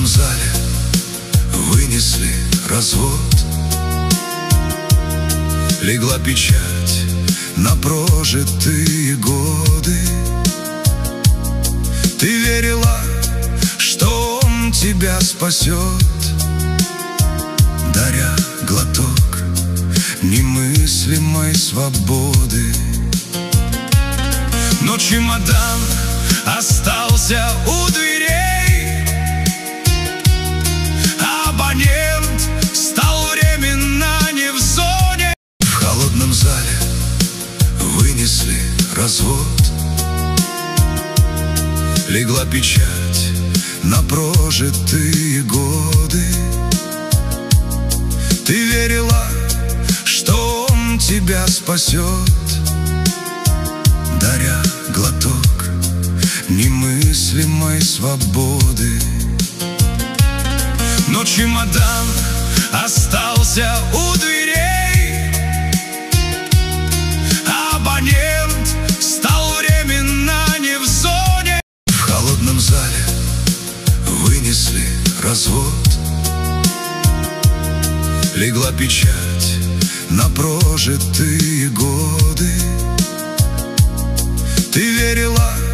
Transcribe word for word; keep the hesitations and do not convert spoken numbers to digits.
зале вынесли развод. Легла печать на прожитые годы. Ты верила, что он тебя спасет, даря глоток немыслимой свободы. Но чемодан остался у дверей, абонент стал временно не в зоне. В холодном зале вынесли развод. Легла печать на прожитые годы. Ты верила, что он тебя спасет, даря глоток немыслимой свободы. Но чемодан остался у дверей, абонент стал временно не в зоне. В холодном зале вынесли развод. Легла печать на прожитые годы. Ты верила,